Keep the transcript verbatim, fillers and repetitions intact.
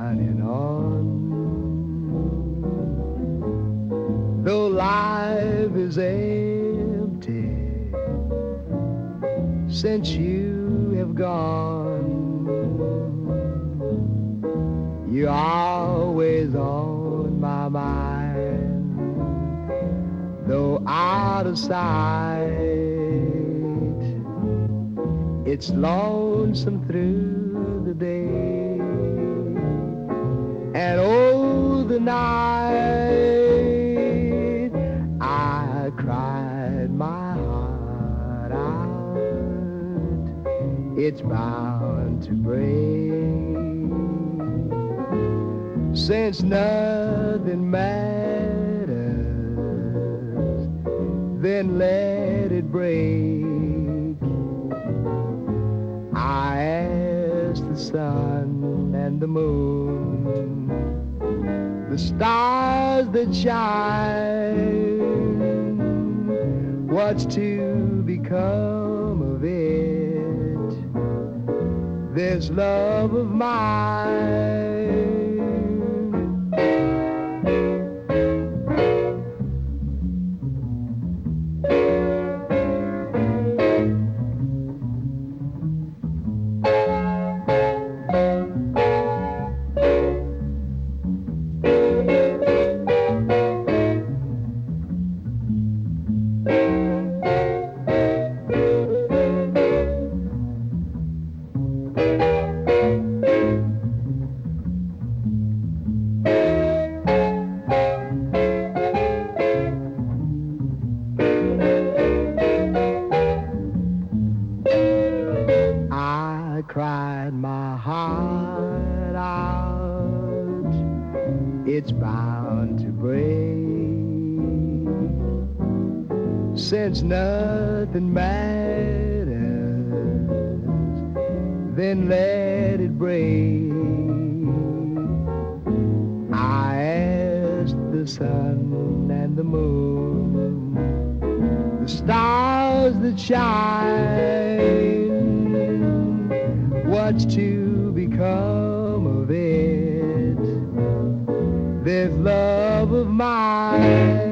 shining on. Though life is empty since you have gone, you're always on my mind. Though out of sight, it's lonesome through the day, and oh, the night I cried my heart out. It's bound to break, since nothing matters, then let it break. I asked the sun and the moon, the stars that shine, what's to become of it, this love of mine? I cried my heart out, it's bound to break, since nothing matters, then let it break. I asked the sun and the moon, the stars that shine, what's to become of it, this love of mine?